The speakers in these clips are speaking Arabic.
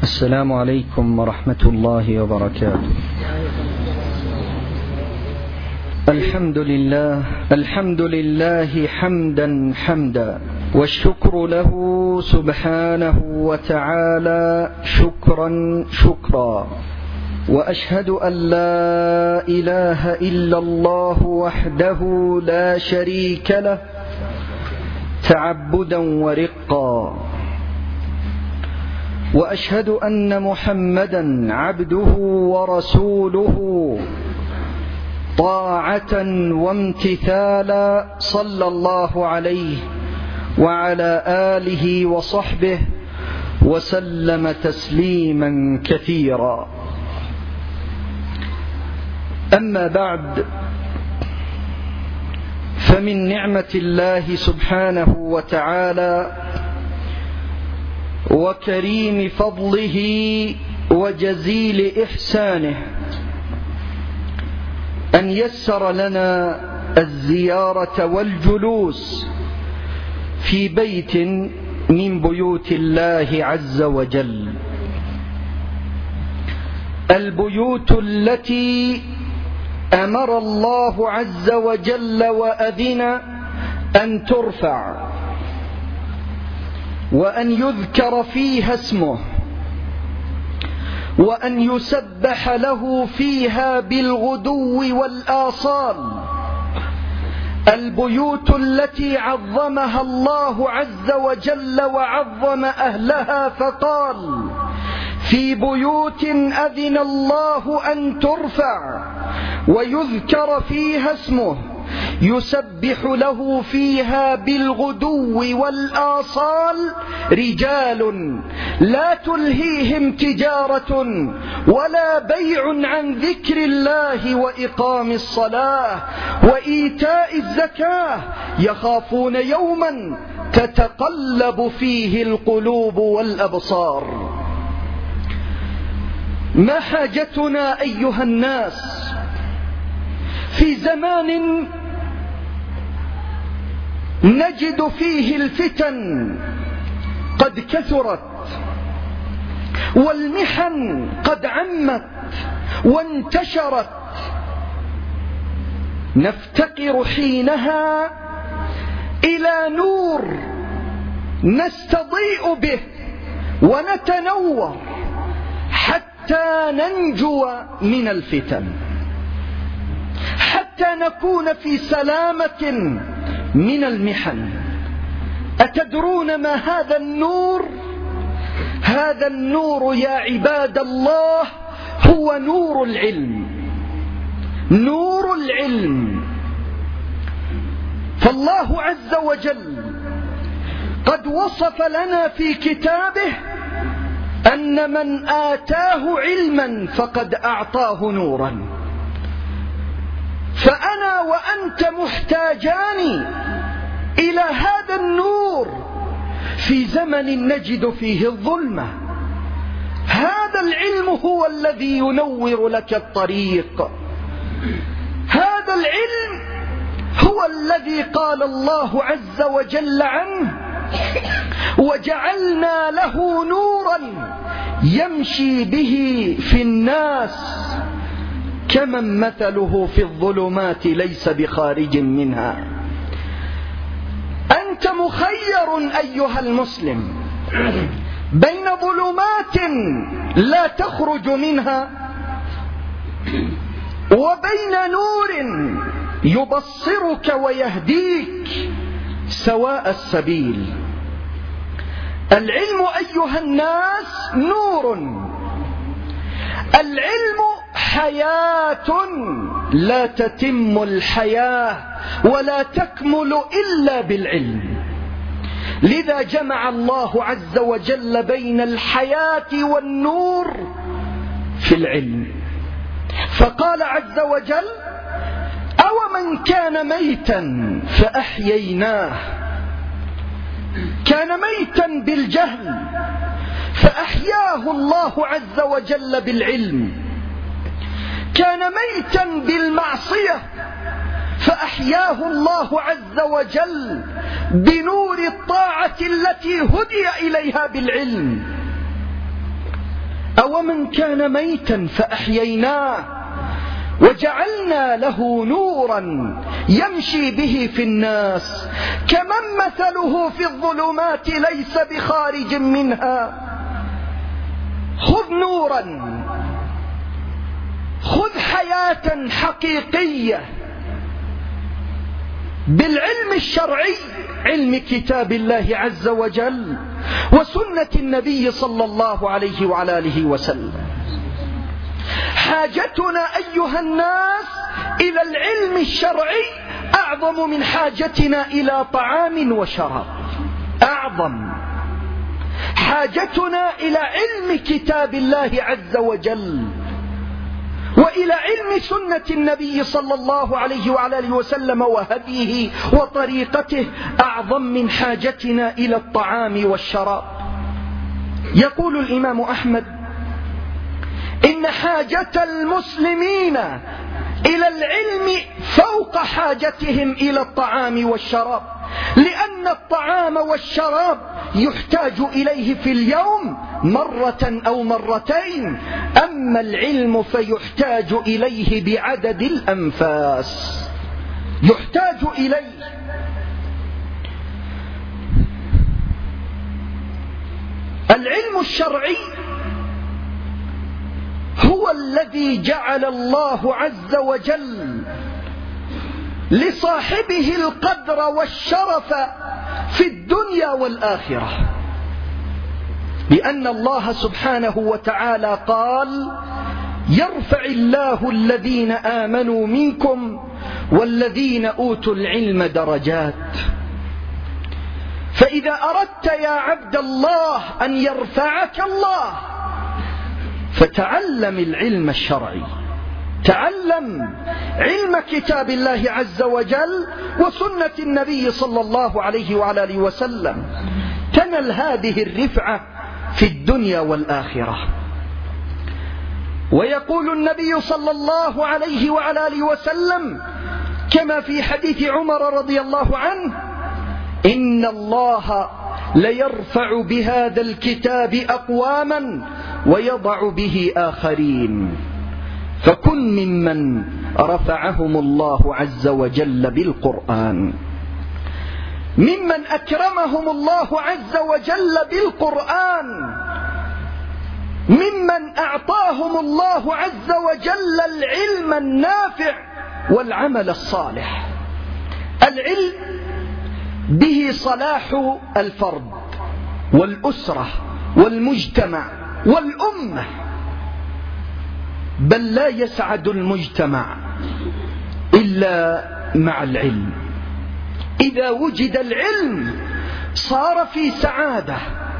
السلام عليكم ورحمة الله وبركاته. الحمد لله حمدا والشكر له سبحانه وتعالى شكرا وأشهد أن لا إله إلا الله وحده لا شريك له تعبدا ورقا، وأشهد أن محمدا عبده ورسوله طاعة وامتثالا صلى الله عليه وعلى آله وصحبه وسلم تسليما كثيرا. أما بعد، فمن نعمة الله سبحانه وتعالى وكريم فضله وجزيل إحسانه أن يسر لنا الزيارة والجلوس في بيت من بيوت الله عز وجل، البيوت التي أمر الله عز وجل وأذن أن ترفع وأن يذكر فيها اسمه وأن يسبح له فيها بالغدو والآصال، البيوت التي عظمها الله عز وجل وعظم أهلها فقال: في بيوت أذن الله أن ترفع ويذكر فيها اسمه يسبح له فيها بالغدو والآصال رجال لا تلهيهم تجارة ولا بيع عن ذكر الله وإقام الصلاة وإيتاء الزكاة يخافون يوما تتقلب فيه القلوب والأبصار. ما حاجتنا أيها الناس في زمان نجد فيه الفتن قد كثرت والمحن قد عمت وانتشرت، نفتقر حينها إلى نور نستضيء به ونتنور حتى ننجو من الفتن، حتى نكون في سلامة من المحن. أتدرون ما هذا النور؟ هذا النور يا عباد الله هو نور العلم، نور العلم. فالله عز وجل قد وصف لنا في كتابه أن من آتاه علما فقد أعطاه نورا، فأنا وأنت محتاجان إلى هذا النور في زمن نجد فيه الظلمة. هذا العلم هو الذي ينور لك الطريق، هذا العلم هو الذي قال الله عز وجل عنه: وجعلنا له نورا يمشي به في الناس كمن مثله في الظلمات ليس بخارج منها. أنت مخير أيها المسلم بين ظلمات لا تخرج منها وبين نور يبصرك ويهديك سواء السبيل. العلم أيها الناس نور، العلم حياة، لا تتم الحياة ولا تكمل إلا بالعلم. لذا جمع الله عز وجل بين الحياة والنور في العلم، فقال عز وجل: أومن كان ميتا فأحييناه. كان ميتا بالجهل فأحياه الله عز وجل بالعلم، كان ميتا بالمعصية فأحياه الله عز وجل بنور الطاعة التي هدي إليها بالعلم. أومن كان ميتا فأحييناه وجعلنا له نورا يمشي به في الناس كمن مثله في الظلمات ليس بخارج منها. خذ نورا، خذ حياة حقيقية بالعلم الشرعي، علم كتاب الله عز وجل وسنة النبي صلى الله عليه وعلى آله وسلم. حاجتنا أيها الناس إلى العلم الشرعي أعظم من حاجتنا إلى طعام وشراب. أعظم حاجتنا إلى علم كتاب الله عز وجل وإلى علم سنة النبي صلى الله عليه وعلى آله وسلم وهديه وطريقته أعظم من حاجتنا إلى الطعام والشراب. يقول الإمام أحمد: إن حاجة المسلمين إلى العلم فوق حاجتهم إلى الطعام والشراب، لأن الطعام والشراب يحتاج إليه في اليوم مرة أو مرتين، أما العلم فيحتاج إليه بعدد الأنفاس، يحتاج إليه. العلم الشرعي هو الذي جعل الله عز وجل لصاحبه القدر والشرف في الدنيا والآخرة، لأن الله سبحانه وتعالى قال: يرفع الله الذين آمنوا منكم والذين أوتوا العلم درجات. فإذا أردت يا عبد الله أن يرفعك الله فتعلم العلم الشرعي، تعلم علم كتاب الله عز وجل وسنة النبي صلى الله عليه وعلى آله وسلم، تنل هذه الرفعة في الدنيا والآخرة. ويقول النبي صلى الله عليه وعلى آله وسلم كما في حديث عمر رضي الله عنه: إن الله ليرفع بهذا الكتاب أقواما ويضع به آخرين، فكن ممن رفعهم الله عز وجل بالقرآن، ممن أكرمهم الله عز وجل بالقرآن، ممن أعطاهم الله عز وجل العلم النافع والعمل الصالح. العلم به صلاح الفرد والأسرة والمجتمع والأمة، بل لا يسعد المجتمع إلا مع العلم. إذا وجد العلم صار في سعادة،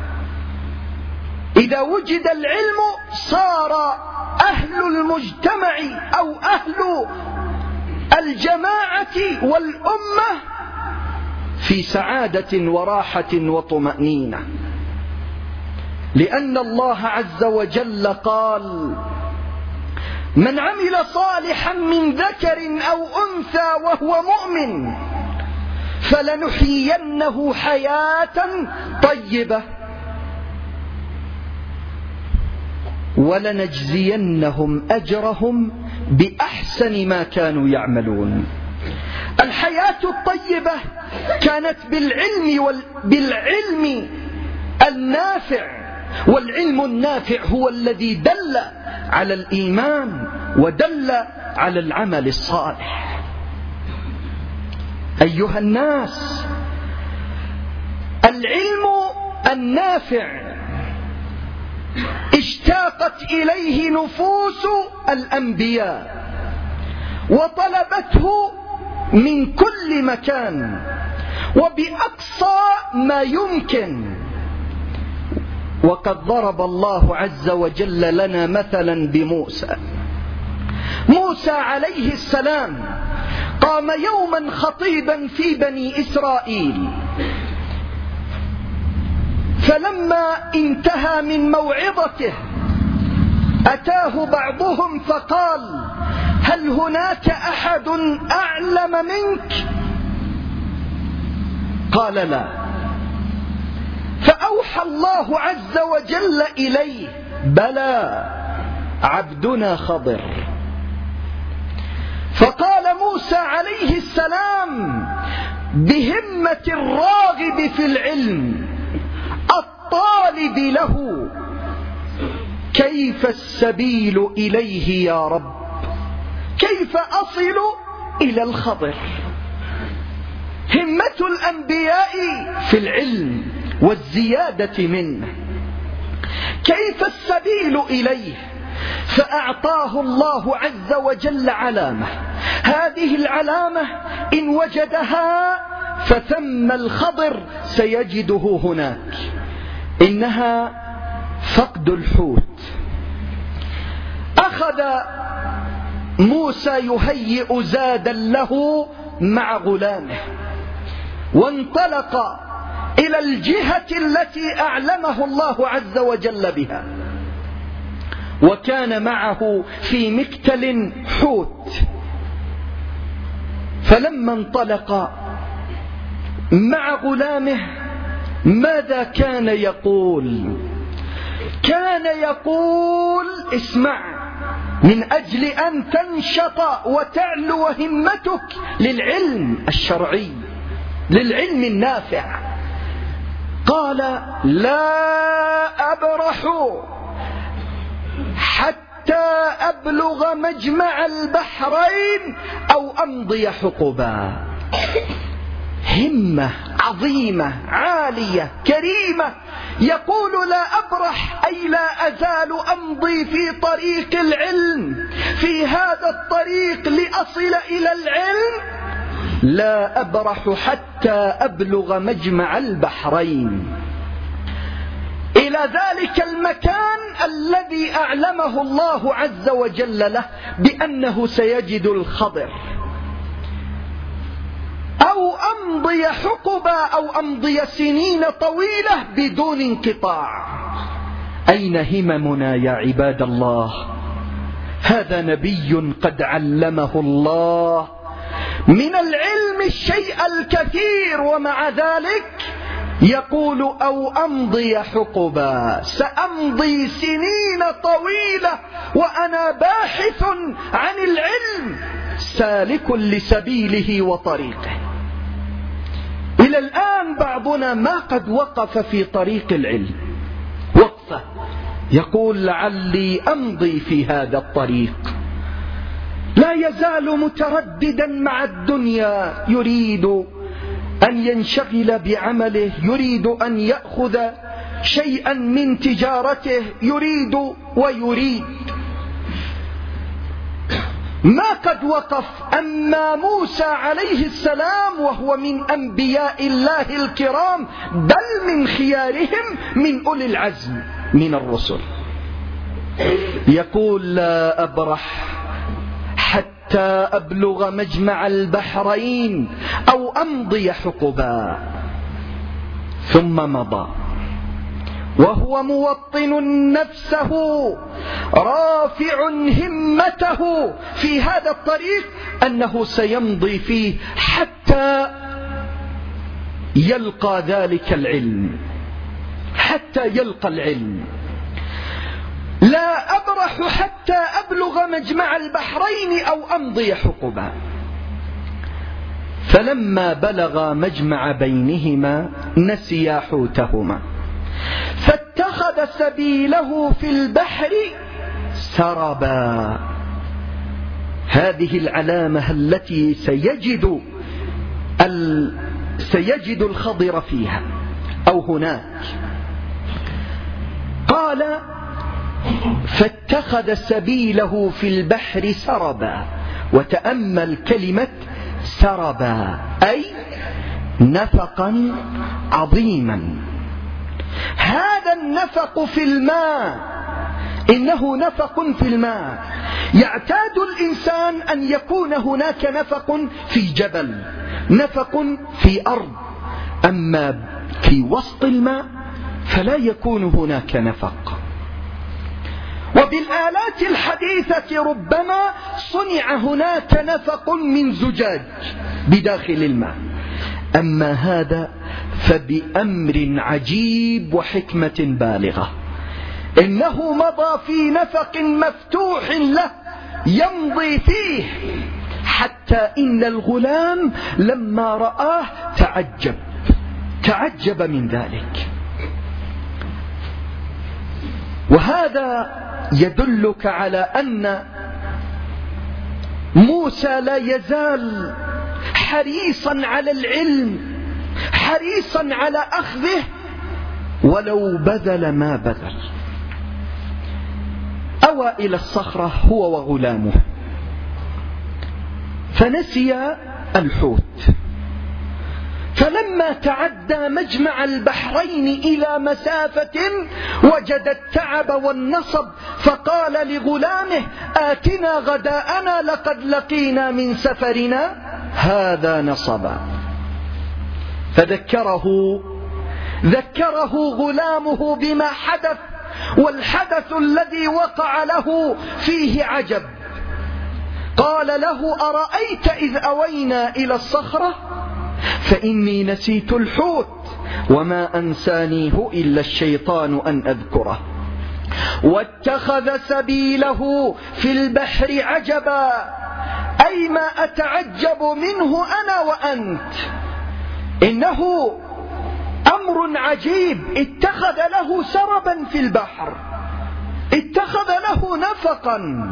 إذا وجد العلم صار أهل المجتمع أو أهل الجماعة والأمة في سعادة وراحة وطمأنينة، لأن الله عز وجل قال: من عمل صالحا من ذكر أو أنثى وهو مؤمن فلنحيينه حياة طيبة ولنجزينهم أجرهم بأحسن ما كانوا يعملون. الحياة الطيبة كانت بالعلم النافع، والعلم النافع هو الذي دل على الإيمان ودل على العمل الصالح. أيها الناس، العلم النافع اشتاقت إليه نفوس الأنبياء وطلبته من كل مكان وبأقصى ما يمكن. وقد ضرب الله عز وجل لنا مثلا بموسى. موسى عليه السلام قام يوما خطيبا في بني إسرائيل، فلما انتهى من موعظته أتاه بعضهم فقال: هل هناك أحد أعلم منك؟ قال: لا. فأوحى الله عز وجل إليه بلى عبدنا خضر. فقال موسى عليه السلام بهمة الراغب في العلم الطالب له: كيف السبيل إليه يا رب؟ كيف أصل إلى الخضر؟ همة الأنبياء في العلم والزيادة منه. كيف السبيل إليه؟ فأعطاه الله عز وجل علامة، هذه العلامة إن وجدها فثم الخضر سيجده هناك، إنها فقد الحوت. أخذ موسى يهيئ زادا له مع غلامه، وانطلق إلى الجهة التي أعلمه الله عز وجل بها، وكان معه في مكتل حوت. فلما انطلق مع غلامه ماذا كان يقول؟ كان يقول: اسمع، من أجل أن تنشط وتعلو همتك للعلم الشرعي، للعلم النافع، قال: لا أبرح حتى أبلغ مجمع البحرين أو أمضي حقبا. همة عظيمة عالية كريمة، يقول: لا أبرح أي لا أزال أمضي في طريق العلم، في هذا الطريق لأصل إلى العلم، لا أبرح حتى أبلغ مجمع البحرين، إلى ذلك المكان الذي أعلمه الله عز وجل له بأنه سيجد الخضر، أو أمضي حقبا أو أمضي سنين طويلة بدون انقطاع. أين هممنا يا عباد الله؟ هذا نبي قد علمه الله من العلم الشيء الكثير، ومع ذلك يقول: أو أمضي حقبا، سأمضي سنين طويلة وأنا باحث عن العلم، سالك لسبيله وطريقه. إلى الآن بعضنا ما قد وقف في طريق العلم وقفة، يقول: لعلي أمضي في هذا الطريق. لا يزال مترددا مع الدنيا، يريد أن ينشغل بعمله، يريد أن يأخذ شيئا من تجارته، يريد ويريد، ما قد وقف. أما موسى عليه السلام وهو من أنبياء الله الكرام، بل من خيارهم، من أولي العزم من الرسل، يقول: لا أبرح حتى أبلغ مجمع البحرين أو أمضي حقبا. ثم مضى وهو موطن نفسه رافع همته في هذا الطريق أنه سيمضي فيه حتى يلقى ذلك العلم، حتى يلقى العلم. لا أبرح حتى أبلغ مجمع البحرين أو أمضي حقبا. فلما بلغ مجمع بينهما نسيا حوتهما، فاتخذ سبيله في البحر سربا. هذه العلامة التي سيجد الخضر فيها أو هناك. قال: فاتخذ سبيله في البحر سربا. وتأمل كلمة سربا، أي نفقا عظيما. هذا النفق في الماء، إنه نفق في الماء. يعتاد الإنسان أن يكون هناك نفق في جبل، نفق في أرض، أما في وسط الماء فلا يكون هناك نفق. وبالآلات الحديثة ربما صنع هناك نفق من زجاج بداخل الماء، أما هذا فبأمر عجيب وحكمة بالغة إنه مضى في نفق مفتوح له يمضي فيه، حتى إن الغلام لما رآه تعجب من ذلك. وهذا يدلك على أن موسى لا يزال حريصا على العلم، حريصا على أخذه ولو بذل ما بذل. أوى إلى الصخرة هو وغلامه فنسي الحوت، فلما تعدى مجمع البحرين إلى مسافة وجد التعب والنصب، فقال لغلامه: آتنا غداءنا لقد لقينا من سفرنا هذا نصبا. ذكره غلامه بما حدث، والحدث الذي وقع له فيه عجب. قال له: أرأيت إذ أوينا إلى الصخرة فإني نسيت الحوت وما أنسانيه إلا الشيطان أن أذكره واتخذ سبيله في البحر عجبا، أي ما أتعجب منه أنا وأنت، إنه أمر عجيب. اتخذ له سربا في البحر، اتخذ له نفقا.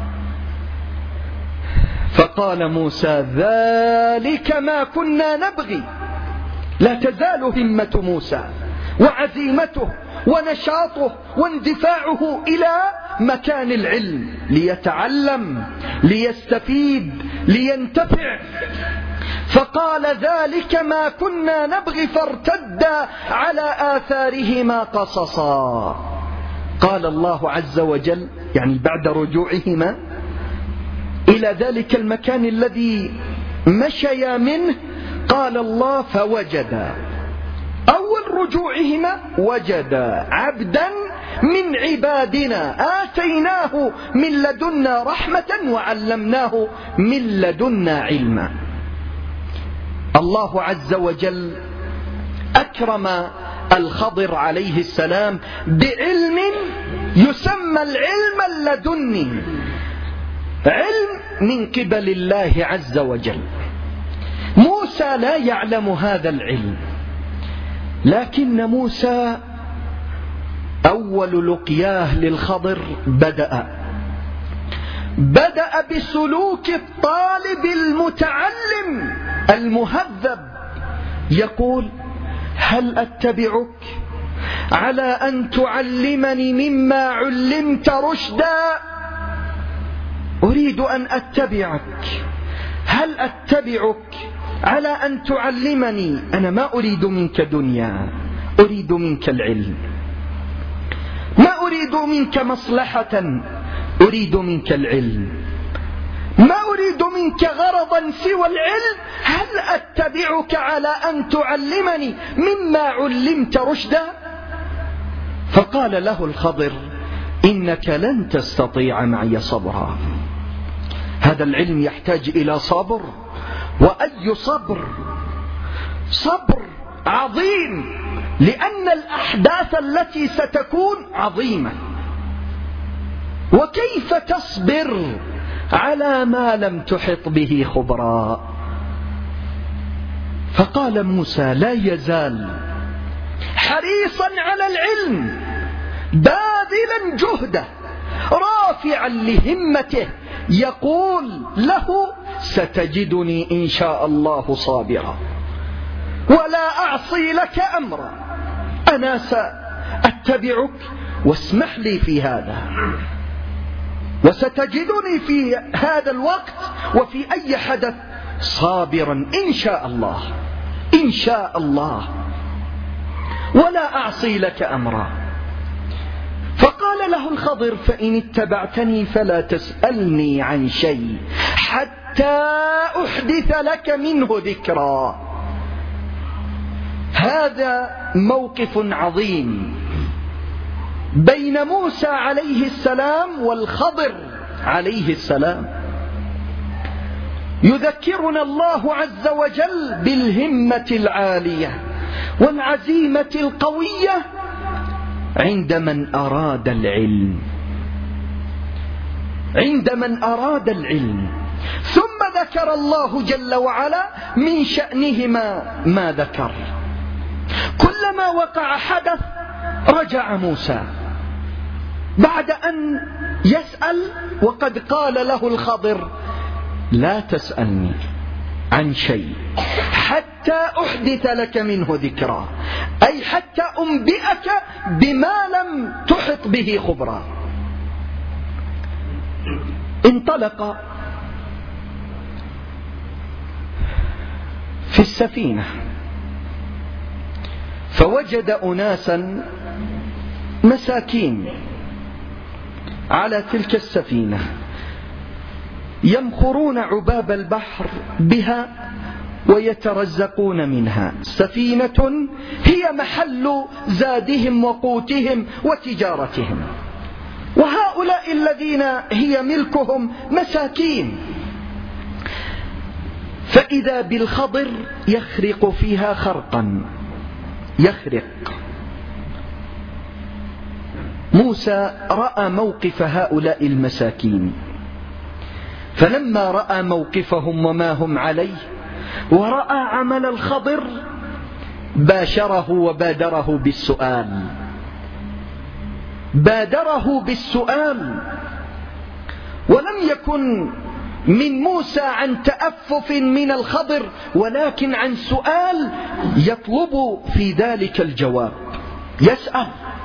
فقال موسى: ذلك ما كنا نبغي. لا تزال همة موسى وعزيمته ونشاطه واندفاعه إلى مكان العلم، ليتعلم، ليستفيد، لينتفع. فقال: ذلك ما كنا نبغي، فارتدا على آثارهما قصصا. قال الله عز وجل، يعني بعد رجوعهما إلى ذلك المكان الذي مشيا منه، قال الله: فوجدا، أول رجوعهما وجدا عبدا من عبادنا آتيناه من لدنا رحمة وعلمناه من لدنا علما. الله عز وجل أكرم الخضر عليه السلام بعلم يسمى العلم اللدني، علم من قبل الله عز وجل. موسى لا يعلم هذا العلم، لكن موسى أول لقياه للخضر بدأ بسلوك الطالب المتعلم المهذب، يقول: هل أتبعك على أن تعلمني مما علمت رشدا؟ أريد أن أتبعك، هل أتبعك على أن تعلمني؟ أنا ما أريد منك دنيا، أريد منك العلم، ما أريد منك مصلحة، أريد منك العلم، ما أريد منك غرضا سوى العلم، هل أتبعك على أن تعلمني مما علمت رشدا؟ فقال له الخضر: إنك لن تستطيع معي صبرا. هذا العلم يحتاج إلى صبر، وأي صبر عظيم، لأن الأحداث التي ستكون عظيمة، وكيف تصبر على ما لم تحط به خبرا؟ فقال موسى: لا يزال حريصا على العلم، باذلا جهده، رافعا لهمته، يقول له: ستجدني إن شاء الله صابرا ولا أعصي لك أمرا، أنا سأتبعك واسمح لي في هذا، وستجدني في هذا الوقت وفي أي حدث صابرا إن شاء الله، إن شاء الله، ولا أعصي لك أمرا. فقال له الخضر: فإن اتبعتني فلا تسألني عن شيء حتى أحدث لك منه ذكرا. هذا موقف عظيم بين موسى عليه السلام والخضر عليه السلام. يذكرنا الله عز وجل بالهمة العالية والعزيمة القوية عند من أراد العلم، عند من أراد العلم. ثم ذكر الله جل وعلا من شأنهما ما ذكر. كلما وقع حدث رجع موسى بعد أن يسأل، وقد قال له الخضر: لا تسألني عن شيء حتى أحدث لك منه ذكرا، أي حتى أنبئك بما لم تحط به خبرا. انطلق في السفينة فوجد أناسا مساكين على تلك السفينة يمخرون عباب البحر بها ويترزقون منها. سفينة هي محل زادهم وقوتهم وتجارتهم، وهؤلاء الذين هي ملكهم مساكين. فإذا بالخضر يخرق فيها خرقا، يخرق. موسى رأى موقف هؤلاء المساكين، فلما رأى موقفهم وما هم عليه ورأى عمل الخضر باشره وبادره بالسؤال، بادره بالسؤال. ولم يكن من موسى عن تأفف من الخضر، ولكن عن سؤال يطلب في ذلك الجواب. يسأل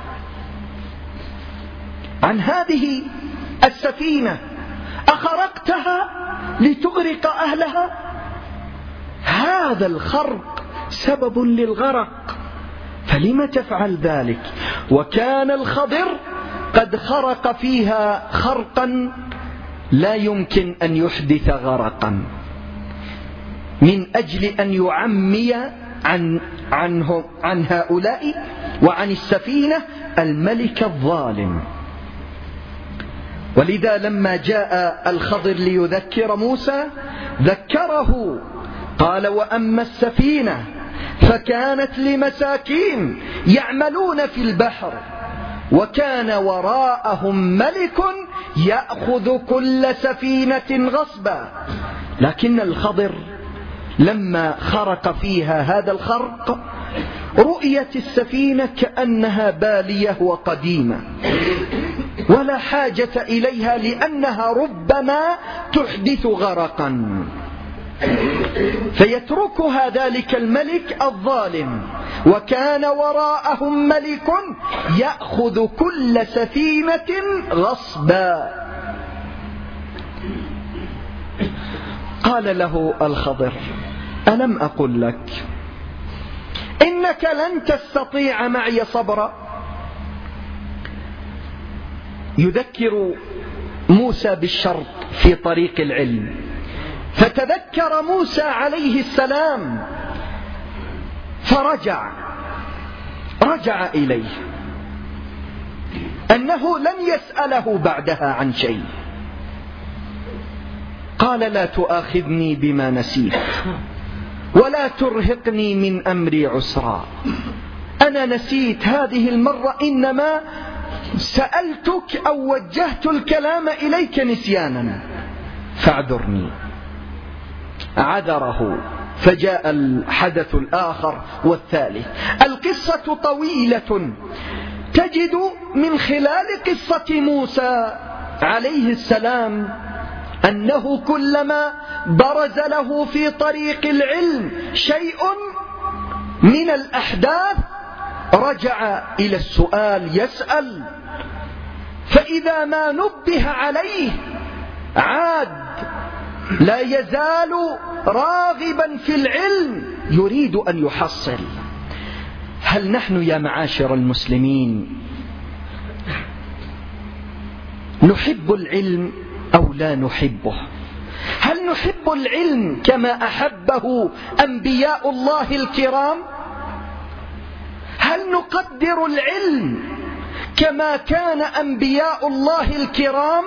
عن هذه السفينة: أخرقتها لتغرق أهلها؟ هذا الخرق سبب للغرق، فلم تفعل ذلك؟ وكان الخضر قد خرق فيها خرقا لا يمكن أن يحدث غرقا، من أجل أن يعمي عن هؤلاء وعن السفينة الملك الظالم. ولذا لما جاء الخضر ليذكر موسى ذكره، قال: وأما السفينة فكانت لمساكين يعملون في البحر وكان وراءهم ملك يأخذ كل سفينة غصبا. لكن الخضر لما خرق فيها هذا الخرق رؤيت السفينة كأنها بالية وقديمة ولا حاجة إليها، لأنها ربما تحدث غرقا، فيتركها ذلك الملك الظالم. وكان وراءهم ملك يأخذ كل سفينة غصبا. قال له الخضر: ألم أقل لك إنك لن تستطيع معي صبرا؟ يذكر موسى بالشرط في طريق العلم، فتذكر موسى عليه السلام فرجع إليه أنه لن يسأله بعدها عن شيء. قال: لا تؤاخذني بما نسيت ولا ترهقني من أمري عسرا. أنا نسيت هذه المرة، إنما سألتك أو وجهت الكلام إليك نسيانا فاعذرني. عذره، فجاء الحدث الآخر والثالث. القصة طويلة، تجد من خلال قصة موسى عليه السلام أنه كلما برز له في طريق العلم شيء من الأحداث رجع إلى السؤال، يسأل، فإذا ما نبه عليه عاد، لا يزال راغبا في العلم، يريد أن يحصل. هل نحن يا معاشر المسلمين نحب العلم أو لا نحبه؟ هل نحب العلم كما أحبه أنبياء الله الكرام؟ هل نقدر العلم كما كان أنبياء الله الكرام؟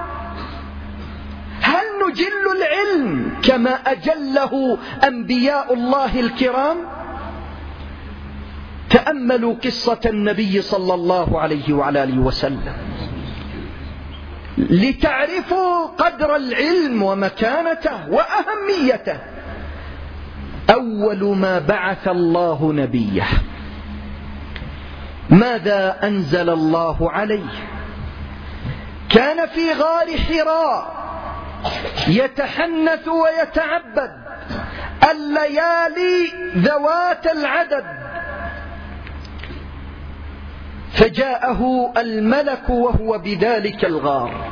هل نجل العلم كما أجله أنبياء الله الكرام؟ تأملوا قصة النبي صلى الله عليه وعلى آله وسلم لتعرفوا قدر العلم ومكانته وأهميته. أول ما بعث الله نبيه ماذا أنزل الله عليه؟ كان في غار حراء يتحنث ويتعبد الليالي ذوات العدد، فجاءه الملك وهو بذلك الغار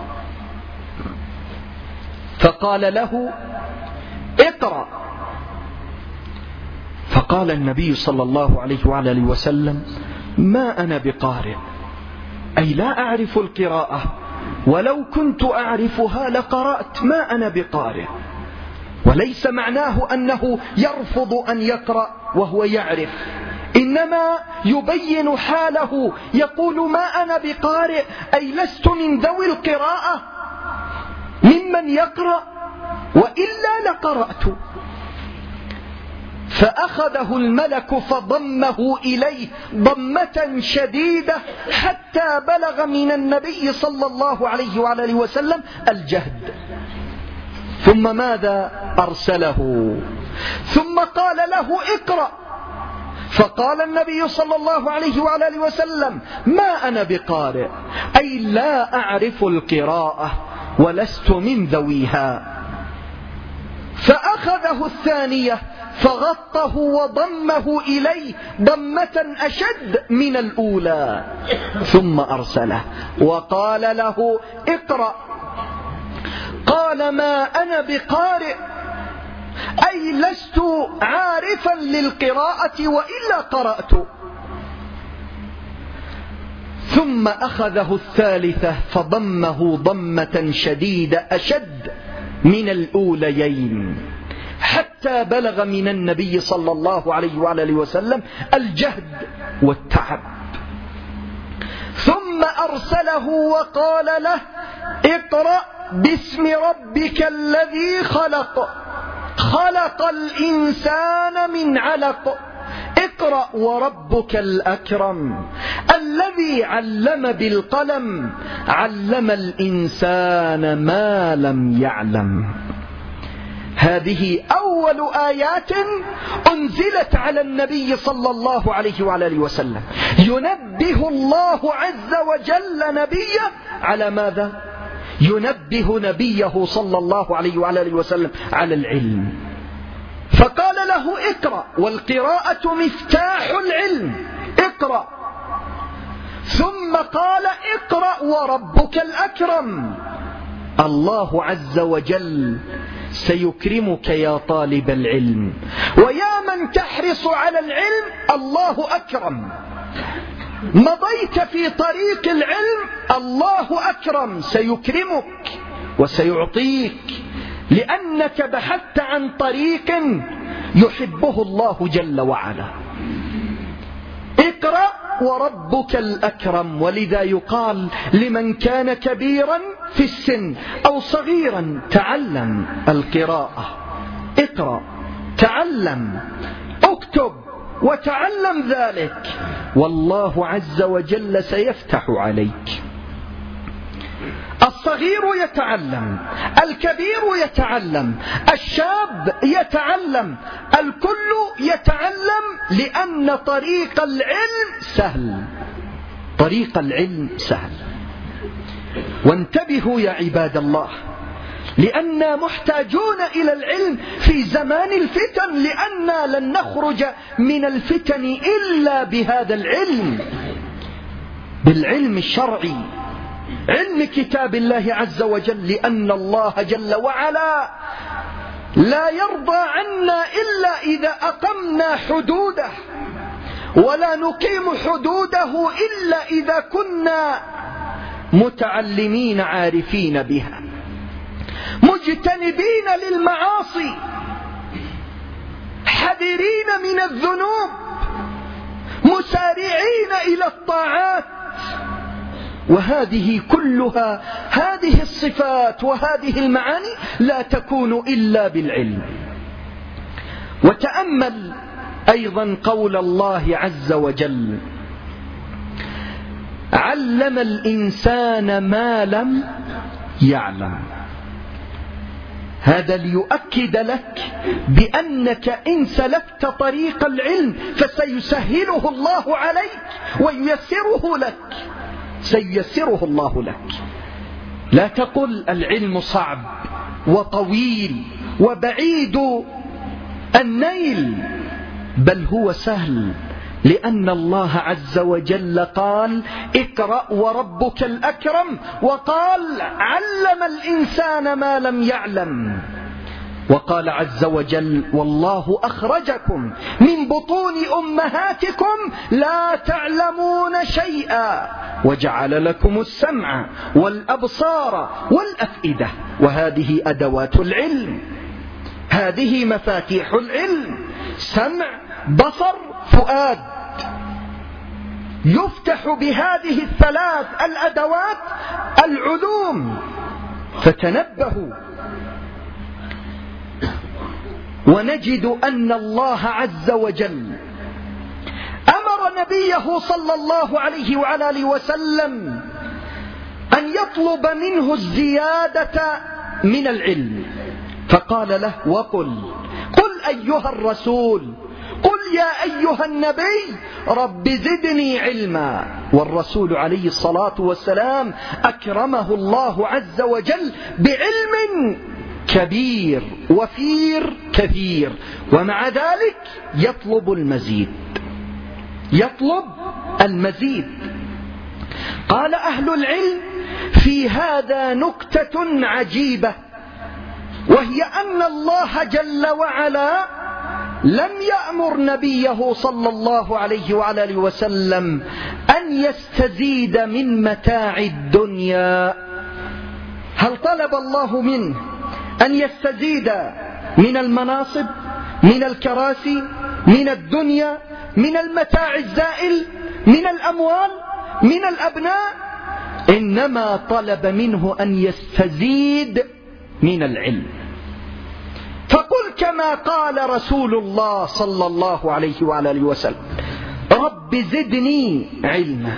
فقال له اقرأ. فقال النبي صلى الله عليه وعلى آله وسلم ما أنا بقارئ، أي لا أعرف القراءة، ولو كنت أعرفها لقرأت، ما أنا بقارئ. وليس معناه أنه يرفض أن يقرأ وهو يعرف، إنما يبين حاله، يقول ما أنا بقارئ أي لست من ذوي القراءة ممن يقرأ، وإلا لقرأت. فأخذه الملك فضمه إليه ضمة شديدة حتى بلغ من النبي صلى الله عليه وعلى آله وسلم الجهد. ثم ماذا؟ أرسله، ثم قال له اقرأ. فقال النبي صلى الله عليه وعلى آله وسلم ما أنا بقارئ، أي لا أعرف القراءة ولست من ذويها. فأخذه الثانية فغطه وضمه إليه ضمة أشد من الأولى، ثم أرسله وقال له اقرأ. قال ما أنا بقارئ، أي لست عارفا للقراءة وإلا قرأت. ثم أخذه الثالثة فضمه ضمة شديدة أشد من الأوليين حتى بلغ من النبي صلى الله عليه وعلى آله وسلم الجهد والتعب. ثم أرسله وقال له اقرأ باسم ربك الذي خلق، خلق الإنسان من علق، اقرأ وربك الأكرم الذي علم بالقلم، علم الإنسان ما لم يعلم. هذه أول آيات أنزلت على النبي صلى الله عليه وعلى آله وسلم، ينبه الله عز وجل نبيه على ماذا؟ ينبه نبيه صلى الله عليه وعلى آله وسلم على العلم. فقال له اقرأ، والقراءة مفتاح العلم، اقرأ. ثم قال اقرأ وربك الأكرم، الله عز وجل سيكرمك يا طالب العلم، ويا من تحرص على العلم الله أكرم. مضيت في طريق العلم الله أكرم، سيكرمك وسيعطيك، لأنك بحثت عن طريق يحبه الله جل وعلا. اقرأ وربك الأكرم. ولذا يقال لمن كان كبيرا في السن أو صغيرا تعلم القراءة، اقرأ، تعلم، اكتب وتعلم ذلك، والله عز وجل سيفتح عليك. الصغير يتعلم، الكبير يتعلم، الشاب يتعلم، الكل يتعلم، لأن طريق العلم سهل، طريق العلم سهل. وانتبهوا يا عباد الله، لأننا محتاجون إلى العلم في زمان الفتن، لأننا لن نخرج من الفتن إلا بهذا العلم، بالعلم الشرعي، علم كتاب الله عز وجل، لأن الله جل وعلا لا يرضى عنا إلا إذا أقمنا حدوده، ولا نقيم حدوده إلا إذا كنا متعلمين عارفين بها، مجتنبين للمعاصي، حذرين من الذنوب، مسارعين إلى الطاعات. وهذه كلها، هذه الصفات وهذه المعاني لا تكون إلا بالعلم. وتأمل أيضا قول الله عز وجل: علم الإنسان ما لم يعلم. هذا ليؤكد لك بأنك إن سلكت طريق العلم فسيسهله الله عليك وييسره لك، سييسره الله لك. لا تقل العلم صعب وطويل وبعيد النيل، بل هو سهل، لأن الله عز وجل قال: اقرأ وربك الأكرم، وقال: علم الإنسان ما لم يعلم، وقال عز وجل: والله أخرجكم من بطون أمهاتكم لا تعلمون شيئا وجعل لكم السمع والأبصار والأفئدة. وهذه أدوات العلم، هذه مفاتيح العلم: سمع، بصر، فؤاد. يفتح بهذه الثلاث الأدوات العلوم. فتنبهوا. ونجد أن الله عز وجل أمر نبيه صلى الله عليه وعلى آله وسلم أن يطلب منه الزيادة من العلم، فقال له: وقل أيها الرسول، قل يا أيها النبي رب زدني علما. والرسول عليه الصلاة والسلام أكرمه الله عز وجل بعلم كبير وفير كثير، ومع ذلك يطلب المزيد، يطلب المزيد. قال أهل العلم في هذا نكتة عجيبة، وهي أن الله جل وعلا لم يأمر نبيه صلى الله عليه وعلى آله وسلم أن يستزيد من متاع الدنيا. هل طلب الله منه أن يستزيد من المناصب، من الكراسي، من الدنيا، من المتاع الزائل، من الأموال، من الأبناء؟ إنما طلب منه أن يستزيد من العلم. فقل كما قال رسول الله صلى الله عليه وعلى آله وسلم: رب زدني علما.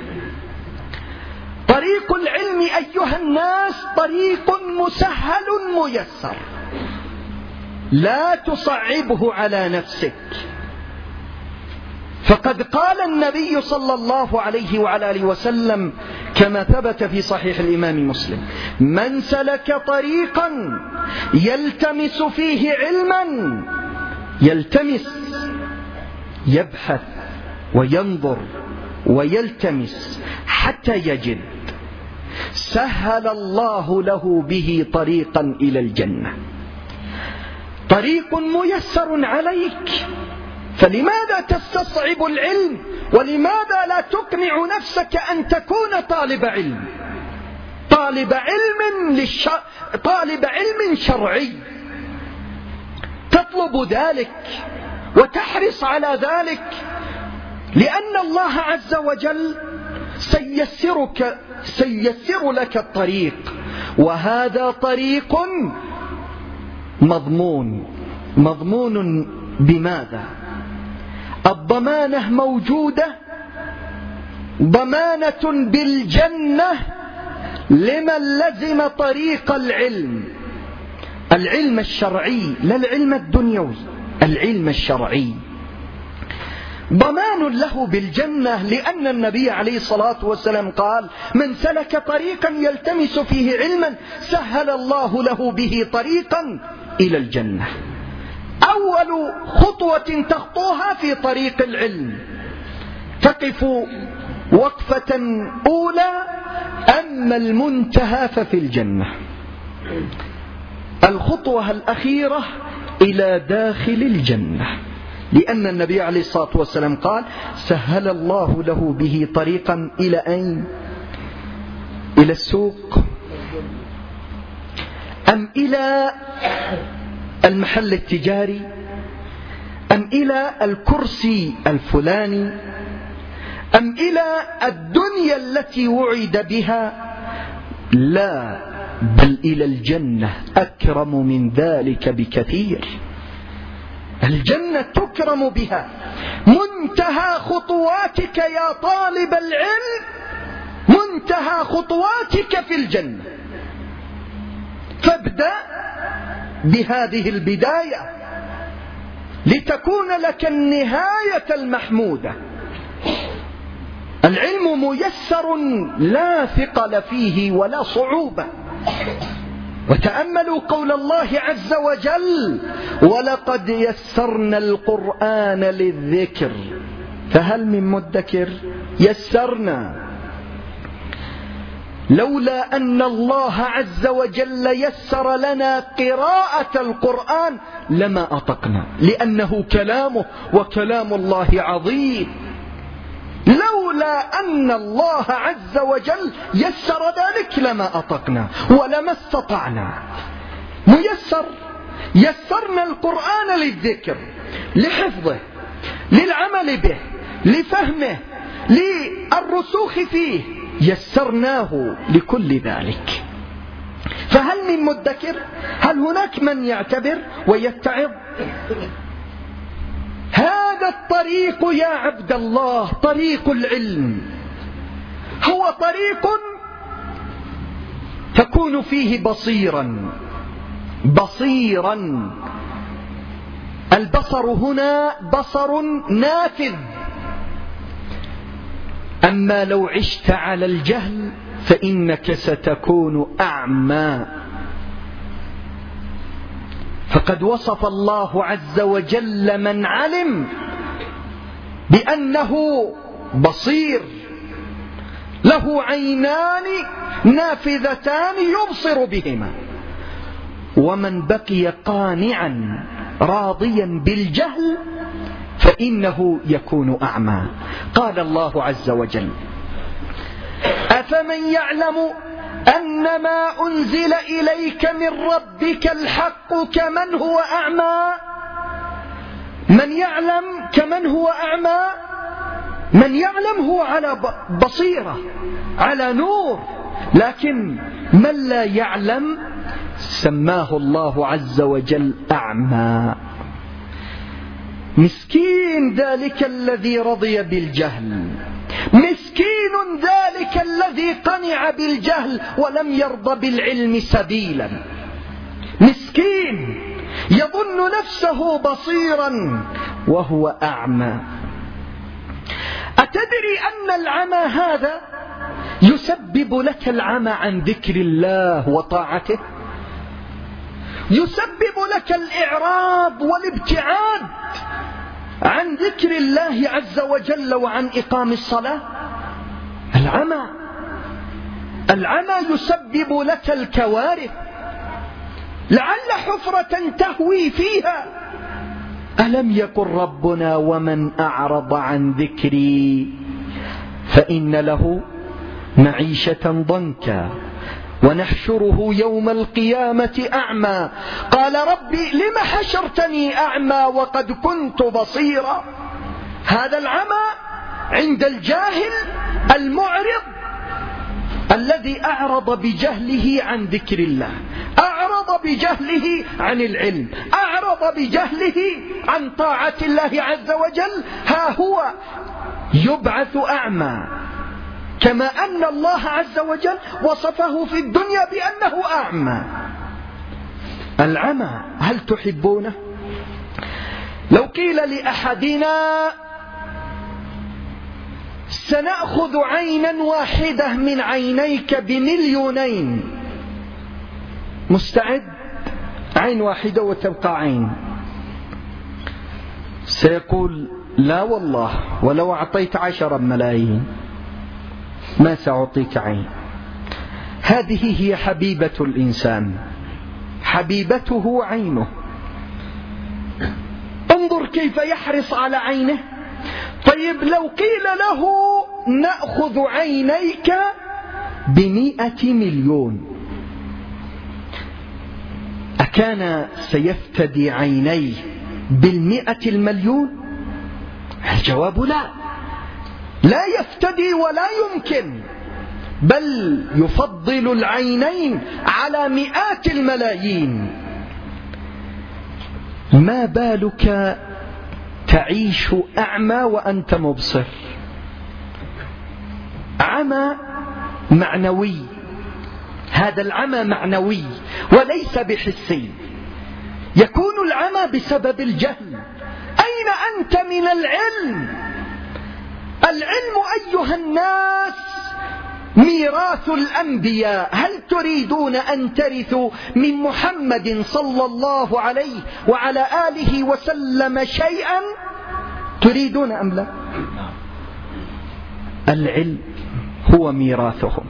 طريق العلم أيها الناس طريق مسهل ميسر، لا تصعبه على نفسك. فقد قال النبي صلى الله عليه وعلى آله وسلم كما ثبت في صحيح الإمام مسلم: من سلك طريقا يلتمس فيه علما، يبحث وينظر ويلتمس حتى يجد، سهل الله له به طريقا إلى الجنة. طريق ميسر عليك، فلماذا تستصعب العلم؟ ولماذا لا تقنع نفسك أن تكون طالب علم؟ طالب علم شرعي، تطلب ذلك وتحرص على ذلك، لأن الله عز وجل سيسر لك الطريق، وهذا طريق مضمون بماذا؟ الضمانة موجودة، ضمانة بالجنة لمن لزم طريق العلم الشرعي، لا العلم الدنيوي، العلم الشرعي ضمان له بالجنة، لأن النبي عليه الصلاة والسلام قال: من سلك طريقا يلتمس فيه علما سهل الله له به طريقا إلى الجنة. أول خطوة تخطوها في طريق العلم تقف وقفة أولى، أما المنتهى ففي الجنة. الخطوة الأخيرة إلى داخل الجنة، لأن النبي عليه الصلاة والسلام قال: سهل الله له به طريقا إلى أين؟ إلى السوق، أم إلى المحل التجاري، أم إلى الكرسي الفلاني، أم إلى الدنيا التي وعد بها؟ لا، بل إلى الجنة، أكرم من ذلك بكثير. الجنة تكرم بها. منتهى خطواتك يا طالب العلم، منتهى خطواتك في الجنة. فابدأ بهذه البداية لتكون لك النهاية المحمودة. العلم ميسر لا ثقل فيه ولا صعوبة. وتأملوا قول الله عز وجل: ولقد يسرنا القرآن للذكر فهل من مدكر. يسرنا، لولا أن الله عز وجل يسر لنا قراءة القرآن لما أطقنا، لأنه كلامه وكلام الله عظيم. لولا أن الله عز وجل يسر ذلك لما أطقنا ولما استطعنا. ميسر، يسرنا القرآن للذكر، لحفظه، للعمل به، لفهمه، للرسوخ فيه، يسرناه لكل ذلك. فهل من مدكر؟ هل هناك من يعتبر ويتعظ؟ هذا الطريق يا عبد الله، طريق العلم، هو طريق تكون فيه بصيرا. بصيرا، البصر هنا بصر نافذ. أما لو عشت على الجهل فإنك ستكون أعمى. فقد وصف الله عز وجل من علم بأنه بصير، له عينان نافذتان يبصر بهما. ومن بقي قانعا راضيا بالجهل فإنه يكون أعمى. قال الله عز وجل: أفمن يعلم أنما أنزل إليك من ربك الحق كمن هو أعمى. من يعلم كمن هو أعمى؟ من يعلم هو على بصيرة، على نور. لكن من لا يعلم سماه الله عز وجل أعمى. مسكين ذلك الذي رضي بالجهل، مسكين ذلك الذي قنع بالجهل ولم يرضى بالعلم سبيلا. مسكين يظن نفسه بصيرا وهو أعمى. أتدري أن العمى هذا يسبب لك العمى عن ذكر الله وطاعته؟ يسبب لك الإعراض والابتعاد عن ذكر الله عز وجل وعن إقام الصلاة. العمى يسبب لك الكوارث، لعل حفرة تهوي فيها. ألم يقل ربنا: ومن أعرض عن ذكري فإن له معيشة ضنكا ونحشره يوم القيامة أعمى. قال: ربي لم حشرتني أعمى وقد كنت بصيرا. هذا العمى عند الجاهل المعرض الذي أعرض بجهله عن ذكر الله، أعرض بجهله عن العلم، أعرض بجهله عن طاعة الله عز وجل. ها هو يبعث أعمى، كما أن الله عز وجل وصفه في الدنيا بأنه أعمى. العمى هل تحبونه؟ لو قيل لأحدنا: سنأخذ عينا واحدة من عينيك ب2,000,000، مستعد؟ عين واحدة وتبقى عين. سيقول: لا والله، ولو أعطيت 10 ملايين ما سأعطيك عين. هذه هي حبيبة الإنسان، حبيبته عينه. انظر كيف يحرص على عينه. طيب لو قيل له: نأخذ عينيك ب100,000,000، أكان سيفتدي عينيه ب100,000,000؟ الجواب لا، لا يفتدي ولا يمكن، بل يفضل العينين على 100,000,000,000. ما بالك تعيش أعمى وأنت مبصر؟ عمى معنوي، هذا العمى معنوي وليس بحسي. يكون العمى بسبب الجهل. أين أنت من العلم؟ العلم أيها الناس ميراث الأنبياء. هل تريدون أن ترثوا من محمد صلى الله عليه وعلى آله وسلم شيئا؟ تريدون أم لا؟ العلم هو ميراثهم.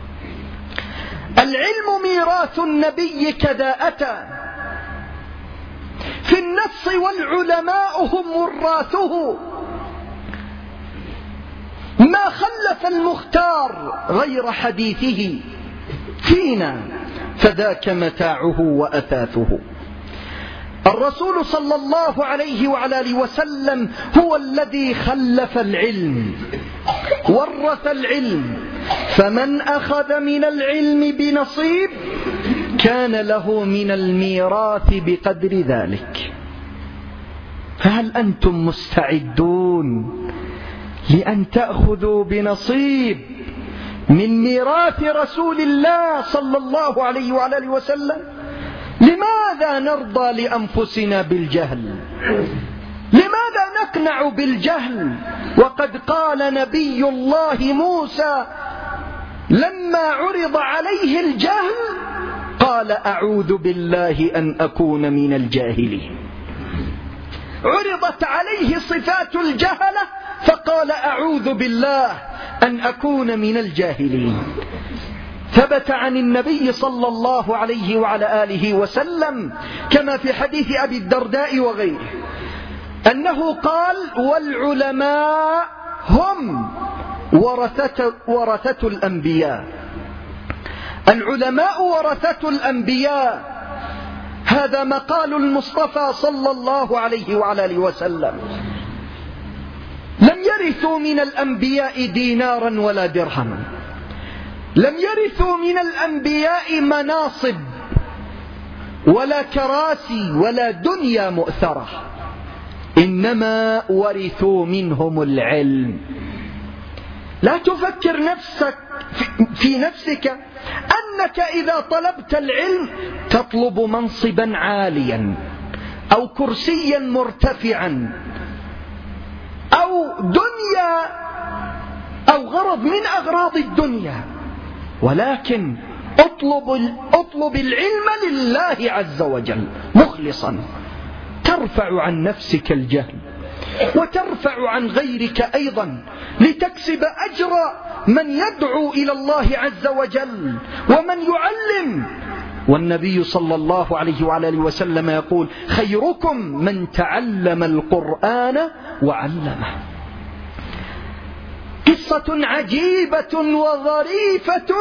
العلم ميراث النبي كذا أتى في النص، والعلماء هم وراثه. ما خلف المختار غير حديثه فينا، فذاك متاعه وأثاثه. الرسول صلى الله عليه وعلى آله وسلم هو الذي خلف العلم، ورث العلم، فمن أخذ من العلم بنصيب كان له من الميراث بقدر ذلك. فهل أنتم مستعدون لأن تأخذوا بنصيب من ميراث رسول الله صلى الله عليه وعلى آله وسلم؟ لماذا نرضى لأنفسنا بالجهل؟ لماذا نقنع بالجهل؟ وقد قال نبي الله موسى لما عرض عليه الجهل قال أعوذ بالله أن أكون من الجاهلين. عرضت عليه صفات الجهلة فقال أعوذ بالله أن أكون من الجاهلين. ثبت عن النبي صلى الله عليه وعلى آله وسلم كما في حديث أبي الدرداء وغيره أنه قال والعلماء هم ورثة الأنبياء. العلماء ورثة الأنبياء، هذا مقال المصطفى صلى الله عليه وعلى آله وسلم. لم يرثوا من الأنبياء دينارا ولا درهما، لم يرثوا من الأنبياء مناصب ولا كراسي ولا دنيا مؤثرة، إنما ورثوا منهم العلم. لا تفكر نفسك في نفسك أنك إذا طلبت العلم تطلب منصبا عاليا أو كرسيا مرتفعا أو دنيا أو غرض من أغراض الدنيا، ولكن اطلب العلم لله عز وجل مخلصا، ترفع عن نفسك الجهل وترفع عن غيرك أيضا لتكسب أجر من يدعو إلى الله عز وجل ومن يعلم. والنبي صلى الله عليه وعلى آله وسلم يقول خيركم من تعلم القرآن وعلمه. قصة عجيبة وظريفة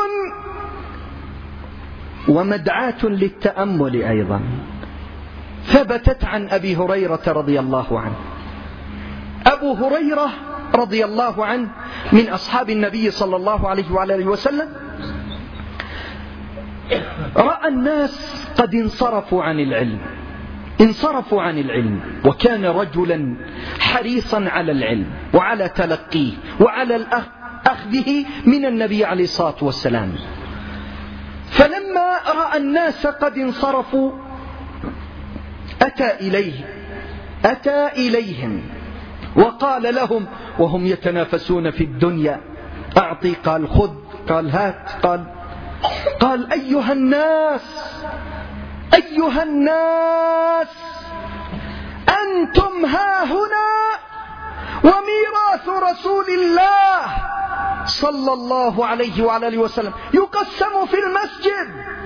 ومدعاة للتأمل أيضا، ثبتت عن أبي هريرة رضي الله عنه. أبو هريرة رضي الله عنه من أصحاب النبي صلى الله عليه وعلى آله وسلم، رأى الناس قد انصرفوا عن العلم، وكان رجلا حريصا على العلم وعلى تلقيه وعلى أخذه من النبي عليه الصلاة والسلام. فلما رأى الناس قد انصرفوا أتى إليهم وقال لهم وهم يتنافسون في الدنيا أعطي، قال خذ، قال هات، قال أيها الناس أنتم ها هنا وميراث رسول الله صلى الله عليه وعلى آله وسلم يقسم في المسجد.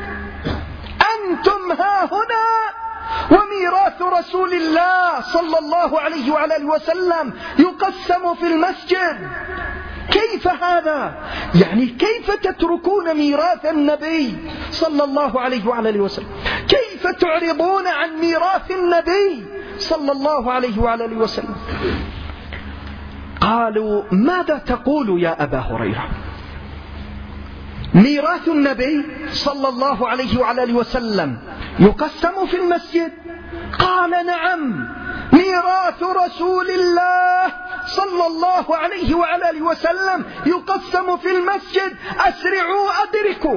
أنتم ها هنا وميراث رسول الله صلى الله عليه وعلى آله وسلم يقسم في المسجد. كيف هذا؟ يعني كيف تتركون ميراث النبي صلى الله عليه وعلى آله وسلم؟ كيف تعرضون عن ميراث النبي صلى الله عليه وعلى آله وسلم؟ قالوا ماذا تقول يا أبا هريرة؟ ميراث النبي صلى الله عليه وعلى آله وسلم يقسم في المسجد؟ قال نعم، ميراث رسول الله صلى الله عليه وعلى آله وسلم يقسم في المسجد، أسرعوا أدركوا.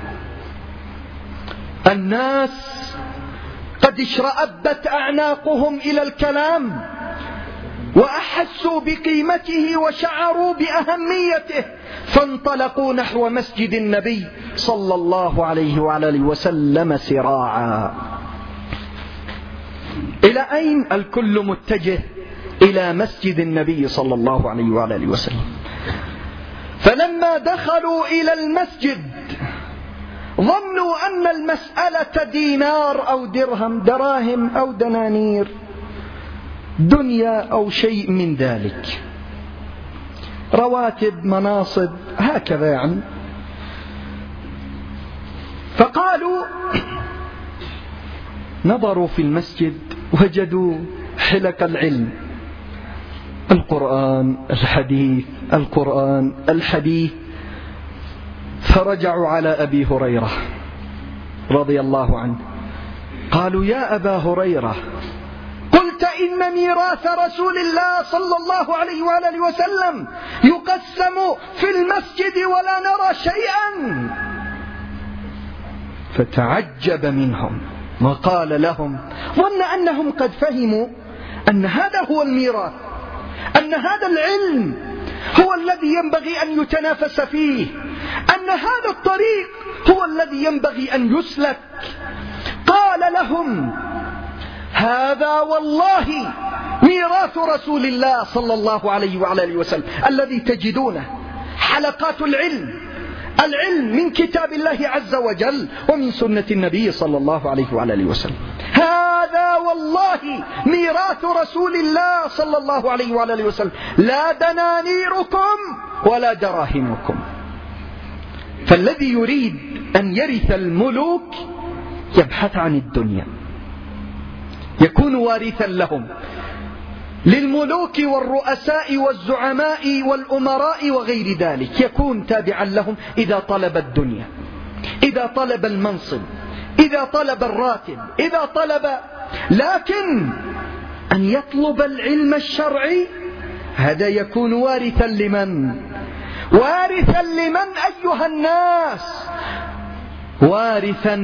الناس قد اشرأبت أعناقهم إلى الكلام وأحسوا بقيمته وشعروا بأهميته، فانطلقوا نحو مسجد النبي صلى الله عليه وعلى آله وسلم سراعا. إلى أين؟ الكل متجه إلى مسجد النبي صلى الله عليه وعلى آله وسلم. فلما دخلوا إلى المسجد ظنوا أن المسألة دينار أو درهم، دراهم أو دنانير، دنيا أو شيء من ذلك، رواتب، مناصب، هكذا يعني. فقالوا، نظروا في المسجد وجدوا حلق العلم، القرآن الحديث، القرآن الحديث. فرجعوا على أبي هريرة رضي الله عنه، قالوا يا أبا هريرة، قلت إن ميراث رسول الله صلى الله عليه وآله وسلم يقسم في المسجد ولا نرى شيئا. فتعجب منهم وقال لهم، ظن أنهم قد فهموا أن هذا هو الميراث، أن هذا العلم هو الذي ينبغي أن يتنافس فيه، أن هذا الطريق هو الذي ينبغي أن يسلك. قال لهم هذا والله ميراث رسول الله صلى الله عليه وعلى آله وسلم الذي تجدونه، حلقات العلم، العلم من كتاب الله عز وجل ومن سنة النبي صلى الله عليه وعلى آله وسلم. هذا والله ميراث رسول الله صلى الله عليه وعلى آله وسلم، لا دنانيركم ولا دراهمكم. فالذي يريد أن يرث الملوك يبحث عن الدنيا، يكون وارثا لهم، للملوك والرؤساء والزعماء والأمراء وغير ذلك، يكون تابعا لهم إذا طلب الدنيا، إذا طلب المنصب، إذا طلب الراتب، إذا طلب. لكن أن يطلب العلم الشرعي هذا يكون وارثا لمن؟ وارثا لمن أيها الناس؟ وارثا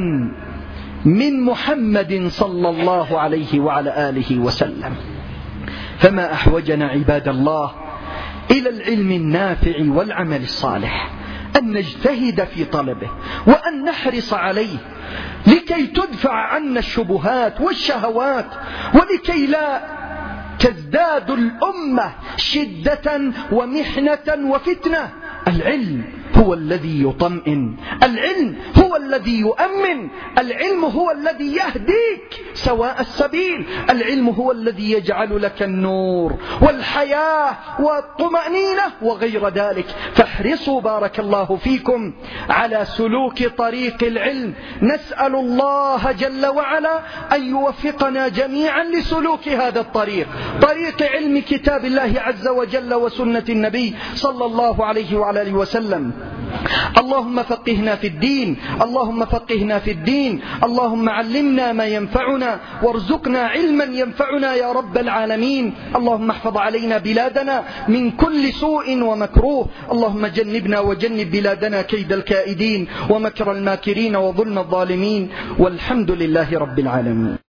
من محمد صلى الله عليه وعلى آله وسلم. فما أحوجنا عباد الله إلى العلم النافع والعمل الصالح، أن نجتهد في طلبه وأن نحرص عليه لكي تدفع عنا الشبهات والشهوات، ولكي لا تزداد الأمة شدة ومحنة وفتنة. العلم هو الذي يطمئن، العلم هو الذي يؤمن، العلم هو الذي يهديك سواء السبيل، العلم هو الذي يجعل لك النور والحياة والطمأنينة وغير ذلك. فاحرصوا بارك الله فيكم على سلوك طريق العلم. نسأل الله جل وعلا أن يوفقنا جميعا لسلوك هذا الطريق، طريق علم كتاب الله عز وجل وسنة النبي صلى الله عليه وعلى آله وسلم. اللهم فقهنا في الدين، اللهم فقهنا في الدين، اللهم علمنا ما ينفعنا وارزقنا علما ينفعنا يا رب العالمين. اللهم احفظ علينا بلادنا من كل سوء ومكروه، اللهم جنبنا وجنب بلادنا كيد الكائدين ومكر الماكرين وظلم الظالمين، والحمد لله رب العالمين.